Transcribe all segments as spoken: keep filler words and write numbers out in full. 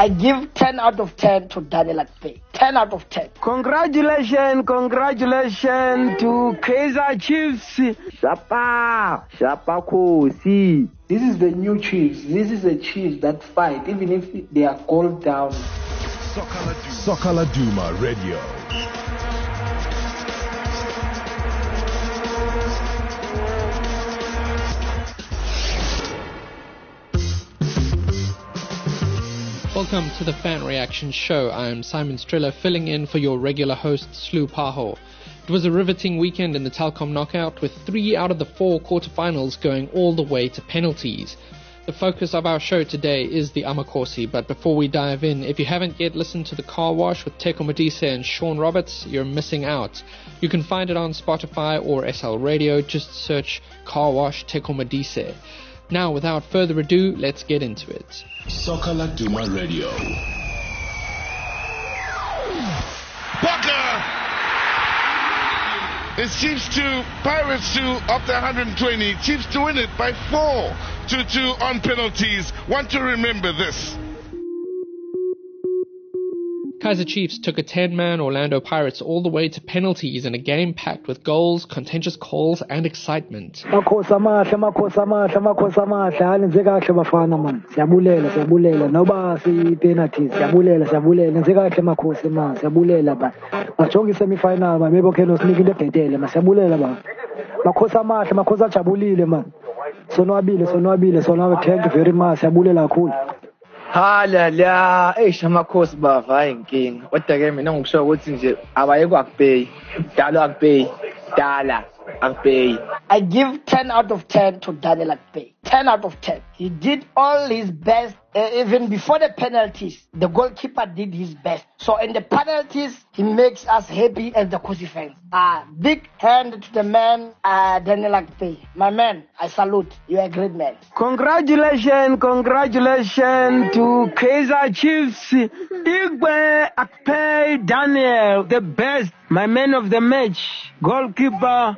I give ten out of ten to Daniel Akpeyi. ten out of ten. Congratulations, congratulations to Kaizer Chiefs. Shapa, Shapa Kosi. This is the new Chiefs. This is the Chiefs that fight, even if they are called down. Sokala Duma Radio. Welcome to the Fan Reaction Show. I am Simon Striller, filling in for your regular host, Slu Paho. It was a riveting weekend in the Telkom knockout, with three out of the four quarterfinals going all the way to penalties. The focus of our show today is the Amakhosi, but before we dive in, if you haven't yet listened to The Car Wash with Teko Modise and Sean Roberts, you're missing out. You can find it on Spotify or S L Radio. Just search Car Wash Teko Modise. Now, without further ado, let's get into it. Sokala Duma Radio. Baka! It seems to Pirates to up to one hundred twenty. Chiefs to win it by four to two on penalties. Want to remember this. Kaizer Chiefs took a ten-man Orlando Pirates all the way to penalties in a game packed with goals, contentious calls and excitement. Makhosi amahle, makhosi amahle, makhosi amahle. Hayi kahle bafana man. Siyabulela, siyabulela. Noba si penalties, siyabulela, siyabulela. Nenze kahle makhosi man. Siyabulela ba. Bajonge semi-final ba. Maybe okay no sinike into ebhetele ma. Siyabulela ba. Makhosi amahle, makhosi ajabulile man. Sonwabile, sonwabile, sonwabile. Thank you very much. Siyabulela kakhulu. Hala la, eish amakhosi bava ayinkinga. Kodwa ke mina ngikusho ukuthi nje abayekho Akpeyi. Dala Akpeyi. Dala Akpeyi. I give ten out of ten to Daniel Akpeyi. ten out of ten. He did all his best. Uh, even before the penalties, the goalkeeper did his best. So in the penalties, he makes us happy as the Khosi fans. Uh, big hand to the man, uh, Daniel Akpeyi. My man, I salute. You're a great man. Congratulations, congratulations to Kaizer Chiefs. Igwe Akpeyi Daniel, the best, my man of the match, goalkeeper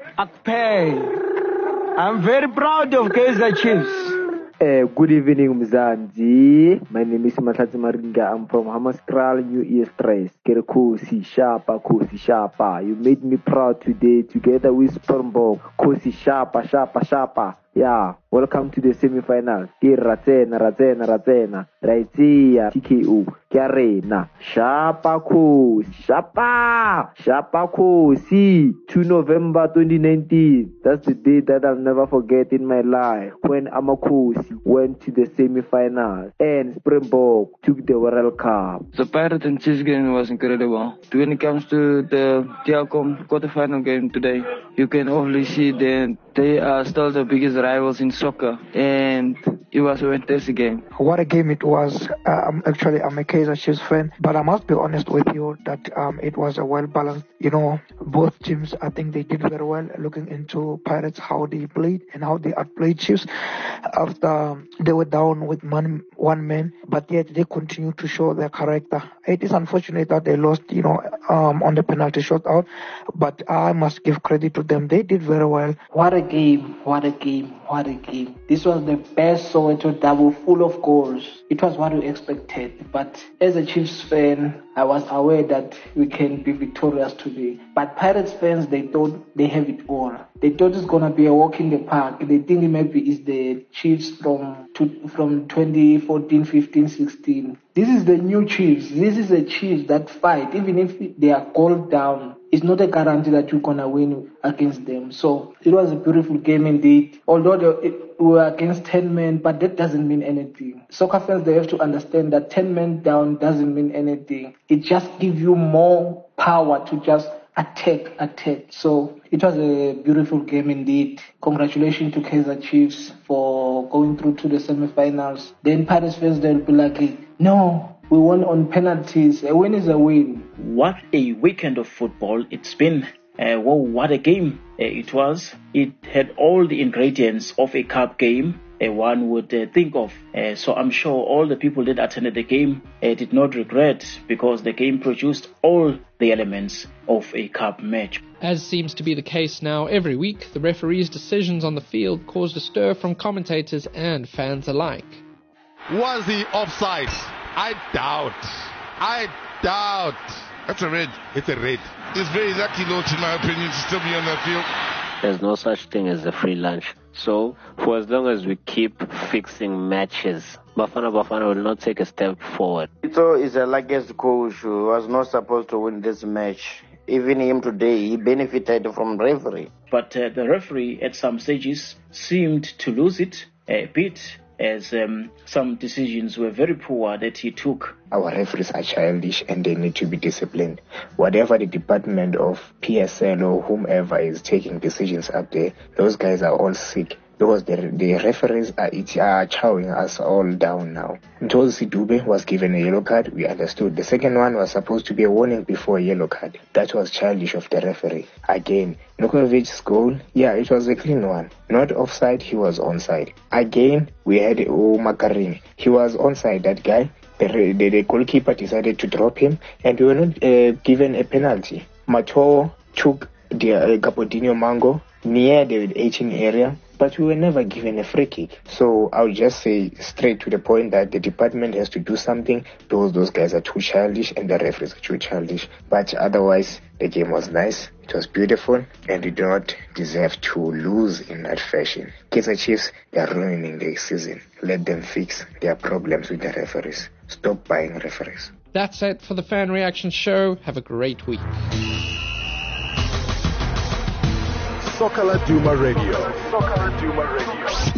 Akpeyi. I'm very proud of Kaizer Chiefs. Uh, good evening, Mzanzi. My name is Mahlatsi Maringa. I'm from Hamastral, New East Race. Khosi Shapa, Khosi Shapa. You made me proud today together with Springbok. Khosi Shapa, Shapa, Shapa. Yeah, welcome to the semi-final. Ke Ratsena, Ratsena, Ratsena. Raitsia, T K O, Kiarena. Shapa Khosi, Shapa, Shapa Khosi. two November twenty nineteen. That's the day that I'll never forget in my life. When Amakhosi went to the semi-final and Springbok took the World Cup. The Pirates and Chiefs game was incredible. When it comes to the Telkom quarterfinal game today, you can only see that they are still the biggest rivals in soccer, and it was a fantastic game. What a game it was. Um, actually, I'm a Kaizer Chiefs fan, but I must be honest with you that um, it was a well-balanced, you know, both teams, I think they did very well looking into Pirates, how they played and how they outplayed Chiefs after they were down with one, one man, but yet they continue to show their character. It is unfortunate that they lost, you know, um, on the penalty shootout, but I must give credit to them. They did very well. What a game, what a game, what a game. This was the best Soweto double, full of goals. It was what we expected, but as a Chiefs fan, I was aware that we can be victorious today. But Pirates fans, they thought they have it all. They thought it's gonna be a walk in the park. They think maybe it's the Chiefs from to, from twenty fourteen, fifteen, sixteen. This is the new Chiefs. This is the Chiefs that fight. Even if they are called down, it's not a guarantee that you're gonna win against them. So it was a beautiful game indeed. Although they were against ten men, but that doesn't mean anything. Soccer fans, they have to understand that ten men down doesn't mean anything. It just gives you more power to just attack, attack. So it was a beautiful game indeed. Congratulations to Kaizer Chiefs for going through to the semi-finals. Then Pirates fans, they'll be like, no, we won on penalties. A win is a win. What a weekend of football it's been. Uh, whoa, what a game uh, it was. It had all the ingredients of a cup game uh, one would uh, think of. Uh, so I'm sure all the people that attended the game uh, did not regret, because the game produced all the elements of a cup match. As seems to be the case now every week, the referee's decisions on the field caused a stir from commentators and fans alike. Was he offside? I doubt. I doubt. That's a red. It's a red. It's very lucky, Lord, in my opinion, to still be on that field. There's no such thing as a free lunch. So, for as long as we keep fixing matches, Bafana Bafana will not take a step forward. Ito is the luckiest coach who was not supposed to win this match. Even him today, he benefited from referee. But uh, the referee at some stages seemed to lose it a bit, as um, some decisions were very poor that he took. Our referees are childish and they need to be disciplined. Whatever the department of P S L or whomever is taking decisions up there, those guys are all sick. Because the, the referees are, are chowing us all down now. Ntozi Dube was given a yellow card, we understood. The second one was supposed to be a warning before a yellow card. That was childish of the referee. Again, Nukovic's goal, yeah, it was a clean one. Not offside, he was onside. Again, we had Makarini. He was onside, that guy. The, the, the goalkeeper decided to drop him, and we were not uh, given a penalty. Mato took the uh, Capodinho Mango near the eighteen area, but we were never given a free kick. So I'll just say straight to the point that the department has to do something because those guys are too childish and the referees are too childish. But otherwise, the game was nice, it was beautiful, and we do not deserve to lose in that fashion. Kaizer Chiefs, they are ruining their season. Let them fix their problems with the referees. Stop buying referees. That's it for the Fan Reaction Show. Have a great week. Soccer Laduma Radio. Soccer Laduma Radio.